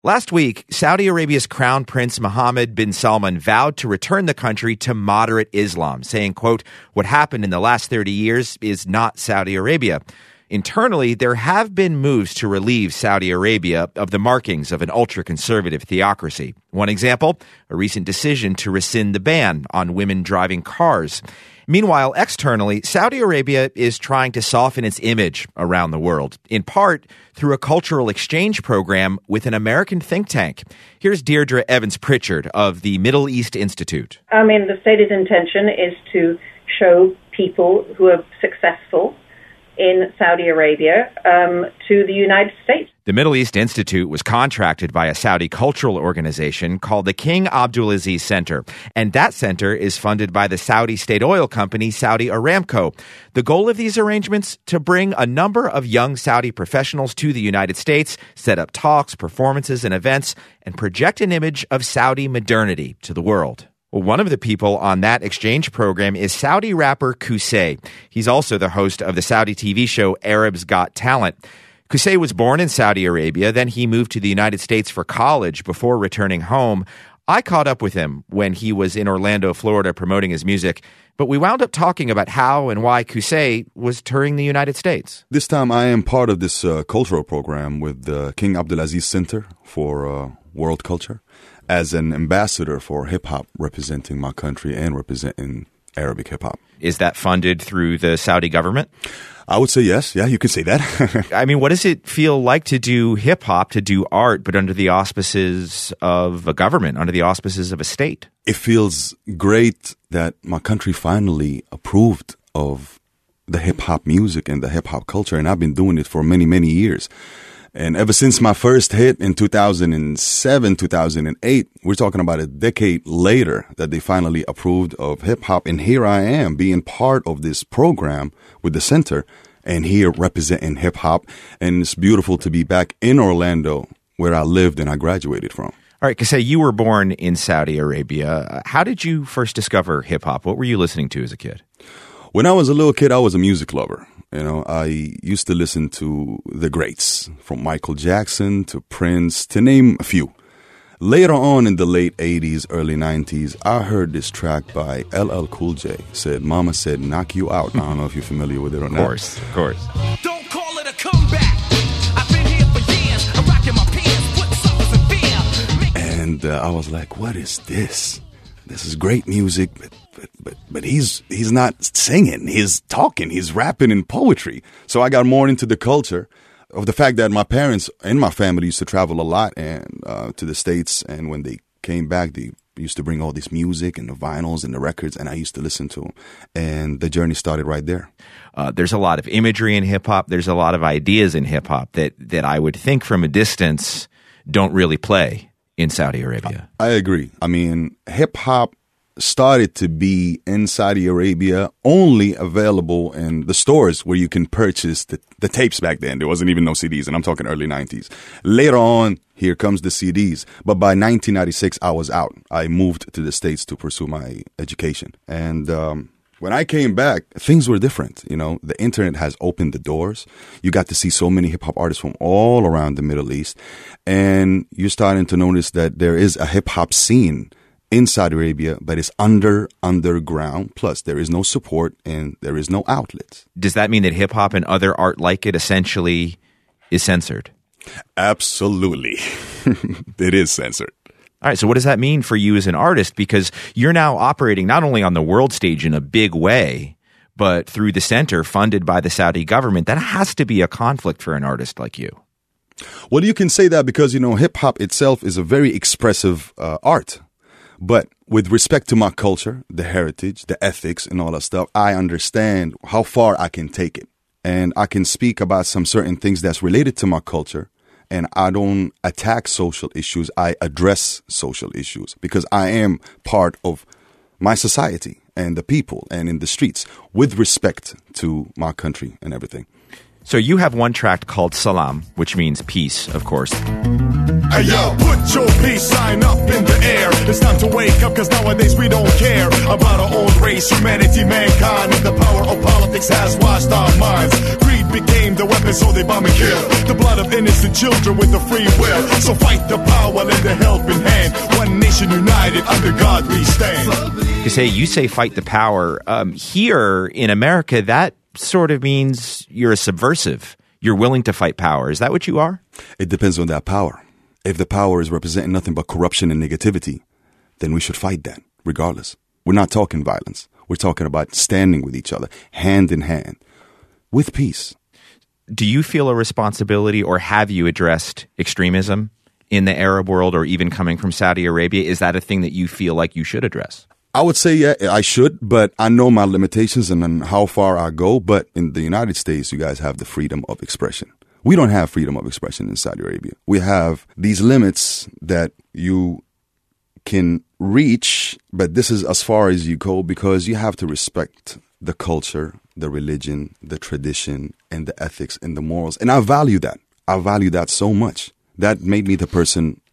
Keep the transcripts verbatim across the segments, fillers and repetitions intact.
Last week, Saudi Arabia's Crown Prince Mohammed bin Salman vowed to return the country to moderate Islam, saying, quote, "What happened in the last thirty years is not Saudi Arabia." Internally, there have been moves to relieve Saudi Arabia of the markings of an ultra-conservative theocracy. One example, a recent decision to rescind the ban on women driving cars. Meanwhile, externally, Saudi Arabia is trying to soften its image around the world, in part through a cultural exchange program with an American think tank. Here's Deirdre Evans-Pritchard of the Middle East Institute. I mean, the stated intention is to show people who are successful in Saudi Arabia um, to the United States. The Middle East Institute was contracted by a Saudi cultural organization called the King Abdulaziz Center, and that center is funded by the Saudi state oil company Saudi Aramco. The goal of these arrangements? To bring a number of young Saudi professionals to the United States, set up talks, performances, and events, and project an image of Saudi modernity to the world. Well, one of the people on that exchange program is Saudi rapper Qusay. He's also the host of the Saudi T V show Arabs Got Talent. Qusay was born in Saudi Arabia, then he moved to the United States for college before returning home. I caught up with him when he was in Orlando, Florida, promoting his music, but we wound up talking about how and why Qusay was touring the United States. This time I am part of this uh, cultural program with the King Abdulaziz Center for uh, World Culture as an ambassador for hip-hop, representing my country and representing Arabic hip-hop. Is that funded through the Saudi government? I would say yes. Yeah, you could say that. I mean, what does it feel like to do hip-hop, to do art, but under the auspices of a government, under the auspices of a state? It feels great that my country finally approved of the hip-hop music and the hip-hop culture, and I've been doing it for many, many years. And ever since my first hit in two thousand seven, two thousand eight, we're talking about a decade later that they finally approved of hip-hop. And here I am being part of this program with the center and here representing hip-hop. And it's beautiful to be back in Orlando where I lived and I graduated from. All right, Qusay, you were born in Saudi Arabia. How did you first discover hip-hop? What were you listening to as a kid? When I was a little kid, I was a music lover. You know, I used to listen to the greats, from Michael Jackson to Prince, to name a few. Later on in the late eighties, early nineties, I heard this track by L L Cool J. Said, "Mama said, knock you out." I don't know if you're familiar with it or not. Of course, of course. Don't call it a comeback. I've been here for years. I'm rocking my pants, put suckers in fear. And uh, I was like, what is this? This is great music, but But, but but he's he's not singing, he's talking, he's rapping in poetry. So I got more into the culture of the fact that my parents and my family used to travel a lot and uh, to the States. And when they came back, they used to bring all this music and the vinyls and the records, and I used to listen to them. And the journey started right there. Uh, there's a lot of imagery in hip-hop. There's a lot of ideas in hip-hop that, that I would think from a distance don't really play in Saudi Arabia. I, I agree. I mean, hip-hop started to be in Saudi Arabia only available in the stores where you can purchase the, the tapes back then. There wasn't even no C Ds, and I'm talking early nineties. Later on, here comes the C Ds. But by nineteen ninety-six, I was out. I moved to the States to pursue my education. And um, when I came back, things were different. You know, the internet has opened the doors. You got to see so many hip-hop artists from all around the Middle East. And you're starting to notice that there is a hip-hop scene in Saudi Arabia, but it's under, underground. Plus, there is no support and there is no outlets. Does that mean that hip-hop and other art like it essentially is censored? Absolutely. It is censored. All right, so what does that mean for you as an artist? Because you're now operating not only on the world stage in a big way, but through the center funded by the Saudi government. That has to be a conflict for an artist like you. Well, you can say that because, you know, hip-hop itself is a very expressive uh, art. But with respect to my culture, the heritage, the ethics, and all that stuff, I understand how far I can take it. And I can speak about some certain things that's related to my culture. And I don't attack social issues. I address social issues because I am part of my society and the people and in the streets with respect to my country and everything. So you have one track called Salam, which means peace, of course. Hey yo, put your peace sign up in the air. It's time to wake up, cause nowadays we don't care about our own race, humanity, mankind. And the power of politics has washed our minds. Greed became the weapon, so they bomb and kill the blood of innocent children with the free will. So fight the power, lend a helping hand. One nation united, under God we stand. To say, you say fight the power. Um, here in America, that sort of means you're a subversive. You're willing to fight power. Is that what you are? It depends on that power. If the power is representing nothing but corruption and negativity, then we should fight that, regardless. We're not talking violence. We're talking about standing with each other, hand in hand, with peace. Do you feel a responsibility, or have you addressed extremism in the Arab world, or even coming from Saudi Arabia? Is that a thing that you feel like you should address? I would say, yeah, I should, but I know my limitations and, and how far I go. But in the United States, you guys have the freedom of expression. We don't have freedom of expression in Saudi Arabia. We have these limits that you can reach, but this is as far as you go, because you have to respect the culture, the religion, the tradition, and the ethics and the morals. And I value that. I value that so much. That made me the person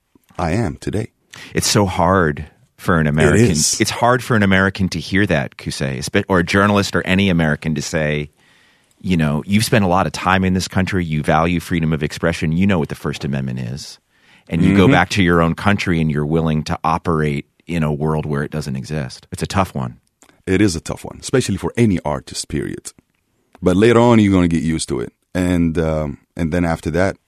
I am today. It's so hard for an American. It is. It's hard for an American to hear that, Qusay, or a journalist or any American to say, you know, you've spent a lot of time in this country. You value freedom of expression. You know what the First Amendment is. And you mm-hmm. go back to your own country and you're willing to operate in a world where it doesn't exist. It's a tough one. It is a tough one, especially for any artist, period. But later on, you're going to get used to it. And um, and then after that,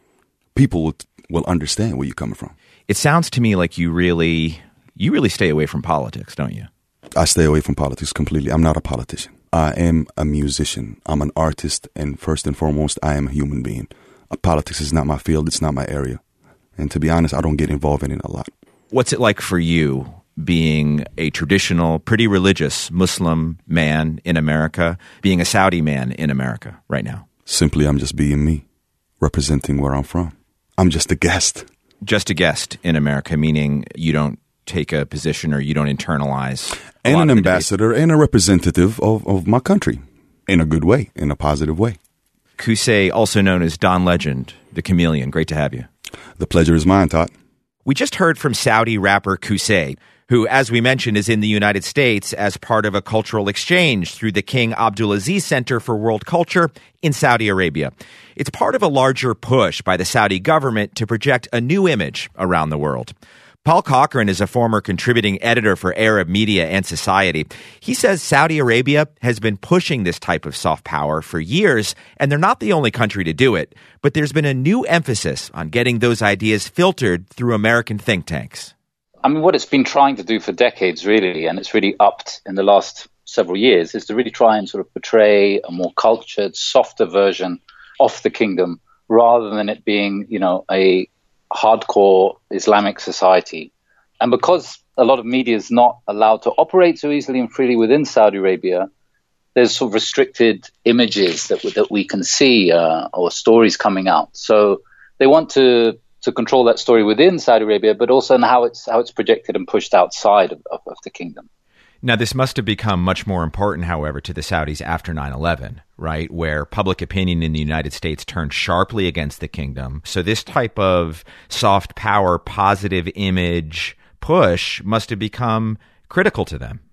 people will, will understand where you're coming from. It sounds to me like you really, you really stay away from politics, don't you? I stay away from politics completely. I'm not a politician. I am a musician. I'm an artist, and first and foremost, I am a human being. Uh, politics is not my field. It's not my area. And to be honest, I don't get involved in it a lot. What's it like for you being a traditional, pretty religious Muslim man in America, being a Saudi man in America right now? Simply, I'm just being me, representing where I'm from. I'm just a guest. Just a guest in America, meaning you don't take a position or you don't internalize. And an ambassador and a representative of, of my country in a good way, in a positive way. Qusay, also known as Don Legend, the Chameleon. Great to have you. The pleasure is mine, Todd. We just heard from Saudi rapper Qusay, who, as we mentioned, is in the United States as part of a cultural exchange through the King Abdulaziz Center for World Culture in Saudi Arabia. It's part of a larger push by the Saudi government to project a new image around the world. Paul Cochran is a former contributing editor for Arab Media and Society. He says Saudi Arabia has been pushing this type of soft power for years, and they're not the only country to do it. But there's been a new emphasis on getting those ideas filtered through American think tanks. I mean, what it's been trying to do for decades, really, and it's really upped in the last several years, is to really try and sort of portray a more cultured, softer version of the kingdom, rather than it being, you know, a hardcore Islamic society. And because a lot of media is not allowed to operate so easily and freely within Saudi Arabia, there's sort of restricted images that that we can see uh, or stories coming out. So they want to to control that story within Saudi Arabia, but also in how it's how it's projected and pushed outside of, of, of the kingdom. Now, this must have become much more important, however, to the Saudis after nine eleven, right, where public opinion in the United States turned sharply against the kingdom. So this type of soft power, positive image push must have become critical to them.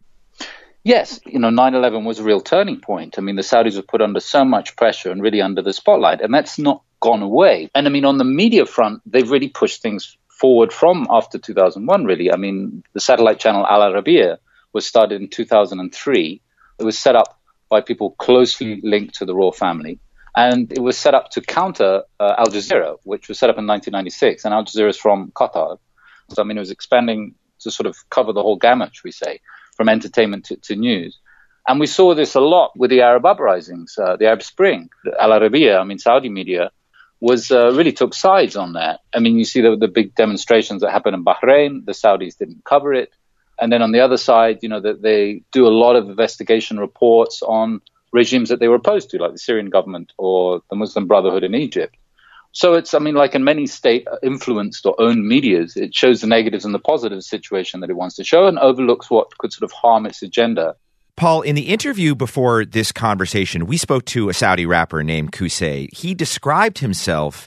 Yes, you know, nine eleven was a real turning point. I mean, the Saudis were put under so much pressure and really under the spotlight, and that's not gone away. And I mean, on the media front, they've really pushed things forward from after two thousand one, really. I mean, the satellite channel Al Arabiya was started in two thousand three. It was set up by people closely linked to the royal family. And it was set up to counter uh, Al Jazeera, which was set up in nineteen ninety-six. And Al Jazeera is from Qatar. So, I mean, it was expanding to sort of cover the whole gamut, should we say, from entertainment to, to news. And we saw this a lot with the Arab uprisings, uh, the Arab Spring. Al Arabiya, I mean, Saudi media, was uh, really took sides on that. I mean, you see the, the big demonstrations that happened in Bahrain. The Saudis didn't cover it. And then on the other side, you know, that they do a lot of investigation reports on regimes that they were opposed to, like the Syrian government or the Muslim Brotherhood in Egypt. So it's, I mean, like in many state-influenced or owned medias, it shows the negatives and the positive situation that it wants to show and overlooks what could sort of harm its agenda. Paul, in the interview before this conversation, we spoke to a Saudi rapper named Qusay. He described himself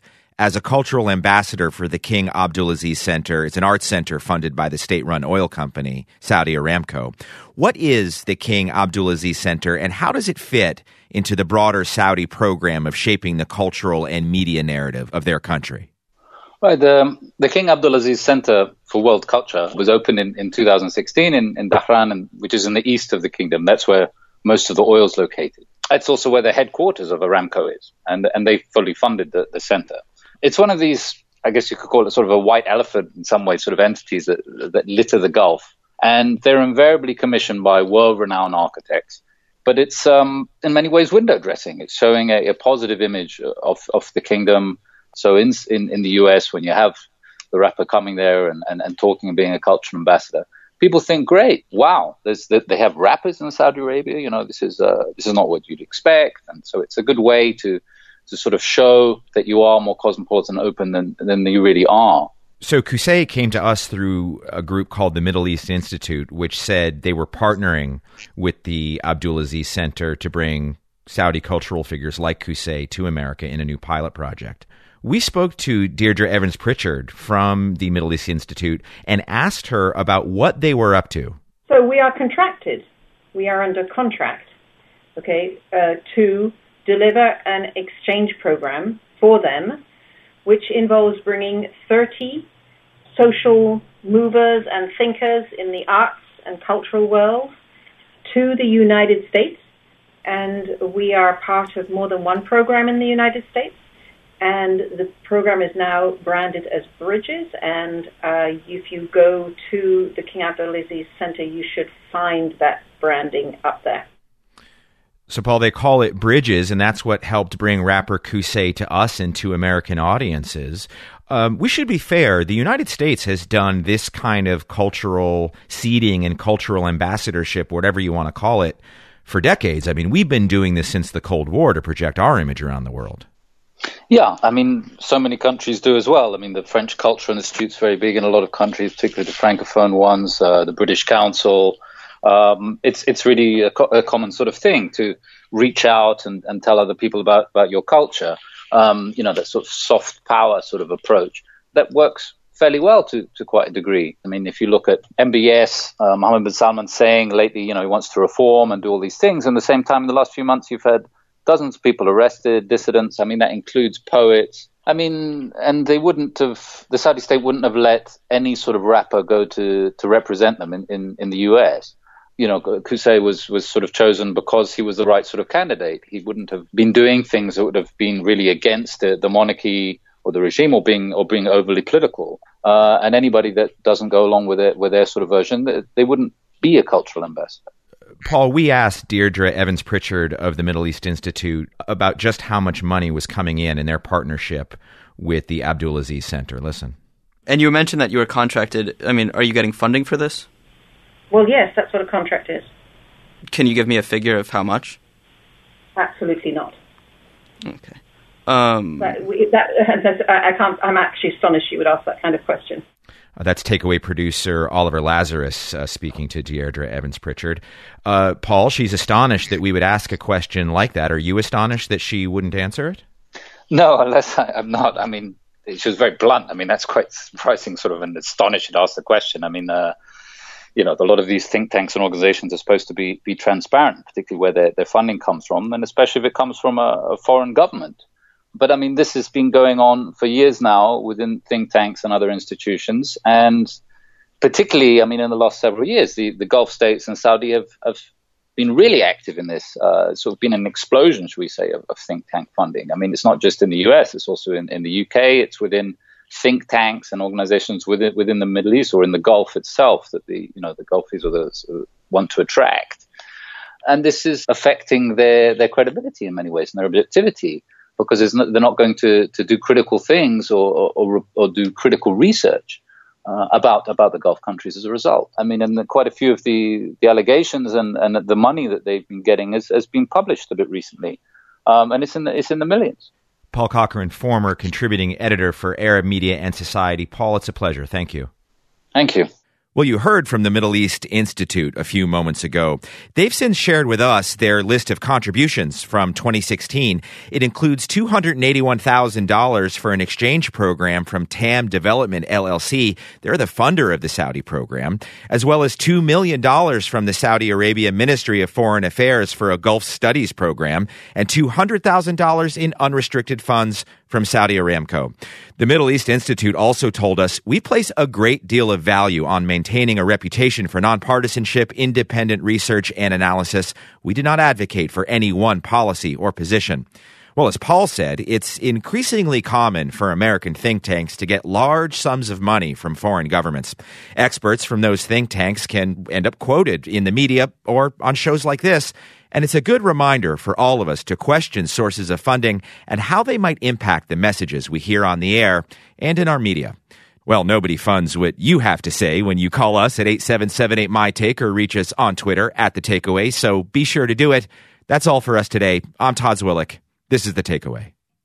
as a cultural ambassador for the King Abdulaziz Center. It's an arts center funded by the state-run oil company, Saudi Aramco. What is the King Abdulaziz Center, and how does it fit into the broader Saudi program of shaping the cultural and media narrative of their country? Right. The, the King Abdulaziz Center for World Culture was opened in, in two thousand sixteen in, in Dhahran, and, which is in the east of the kingdom. That's where most of the oil is located. It's also where the headquarters of Aramco is, and, and they fully funded the, the center. It's one of these, I guess you could call it sort of a white elephant in some way, sort of entities that, that litter the Gulf. And they're invariably commissioned by world-renowned architects. But it's um, in many ways window dressing. It's showing a, a positive image of, of the kingdom. So in, in in the U S, when you have the rapper coming there and, and, and talking and being a cultural ambassador, people think, great, wow, there's they have rappers in Saudi Arabia. You know, this is uh, this is not what you'd expect. And so it's a good way to to sort of show that you are more cosmopolitan and open than than you really are. So Qusay came to us through a group called the Middle East Institute, which said they were partnering with the Abdulaziz Center to bring Saudi cultural figures like Qusay to America in a new pilot project. We spoke to Deirdre Evans Pritchard from the Middle East Institute and asked her about what they were up to. So we are contracted. We are under contract, okay, uh, to deliver an exchange program for them, which involves bringing thirty social movers and thinkers in the arts and cultural world to the United States. And we are part of more than one program in the United States. And the program is now branded as Bridges. And uh, if you go to the King Abdulaziz Center, you should find that branding up there. So, Paul, they call it Bridges, and that's what helped bring rapper Qusay to us and to American audiences. Um, we should be fair. The United States has done this kind of cultural seeding and cultural ambassadorship, whatever you want to call it, for decades. I mean, we've been doing this since the Cold War to project our image around the world. Yeah, I mean, so many countries do as well. I mean, the French Cultural Institute's very big in a lot of countries, particularly the Francophone ones, uh, the British Council. Um, it's it's really a, co- a common sort of thing to reach out and, and tell other people about, about your culture. Um, you know, that sort of soft power sort of approach that works fairly well to, to quite a degree. I mean, if you look at M B S, uh, Mohammed bin Salman saying lately, you know, he wants to reform and do all these things. And at the same time, in the last few months, you've had dozens of people arrested, dissidents. I mean, that includes poets. I mean, and they wouldn't have, the Saudi state wouldn't have let any sort of rapper go to, to represent them in, in, in the U S. You know, Qusay was, was sort of chosen because he was the right sort of candidate. He wouldn't have been doing things that would have been really against the, the monarchy or the regime, or being or being overly political. Uh, and anybody that doesn't go along with it, with their sort of version, they, they wouldn't be a cultural ambassador. Paul, we asked Deirdre Evans Pritchard of the Middle East Institute about just how much money was coming in in their partnership with the Abdulaziz Center. Listen. And you mentioned that you were contracted. I mean, are you getting funding for this? Well, yes, that's what a contract is. Can you give me a figure of how much? Absolutely not. Okay. Um, that, we, that, that's, I, I can't. I'm actually astonished you would ask that kind of question. Uh, that's takeaway producer Oliver Lazarus uh, speaking to Deirdre Evans Pritchard. Uh, Paul, she's astonished that we would ask a question like that. Are you astonished that she wouldn't answer it? No, unless I, I'm not. I mean, she was very blunt. I mean, that's quite surprising, sort of, and astonished to ask the question. I mean, uh, you know, a lot of these think tanks and organizations are supposed to be, be transparent, particularly where their, their funding comes from, and especially if it comes from a, a foreign government. But I mean, this has been going on for years now within think tanks and other institutions. And particularly, I mean, in the last several years, the, the Gulf states and Saudi have, have been really active in this. Uh, it's sort of been an explosion, should we say, of, of think tank funding. I mean, it's not just in the U S, it's also in, in the U K. It's within think tanks and organizations within, within the Middle East or in the Gulf itself that the, you know, the Gulfies or the, want to attract. And this is affecting their, their credibility in many ways and their objectivity, because no, they're not going to, to do critical things or, or, or do critical research uh, about about the Gulf countries as a result. I mean, and the, quite a few of the, the allegations and, and the money that they've been getting has, has been published a bit recently, um, and it's in the, it's in the millions. Paul Cochran, former contributing editor for Arab Media and Society. Paul, it's a pleasure. Thank you. Thank you. Well, you heard from the Middle East Institute a few moments ago. They've since shared with us their list of contributions from twenty sixteen. It includes two hundred eighty-one thousand dollars for an exchange program from T A M Development, L L C. They're the funder of the Saudi program, as well as two million dollars from the Saudi Arabia Ministry of Foreign Affairs for a Gulf Studies program, and two hundred thousand dollars in unrestricted funds from Saudi Aramco. The Middle East Institute also told us, we place a great deal of value on maintaining a reputation for nonpartisanship, independent research, and analysis. We do not advocate for any one policy or position. Well, as Paul said, it's increasingly common for American think tanks to get large sums of money from foreign governments. Experts from those think tanks can end up quoted in the media or on shows like this. And it's a good reminder for all of us to question sources of funding and how they might impact the messages we hear on the air and in our media. Well, nobody funds what you have to say when you call us at eight seven seven eight, M Y Take or reach us on Twitter at The Takeaway, so be sure to do it. That's all for us today. I'm Todd Zwillich. This is The Takeaway.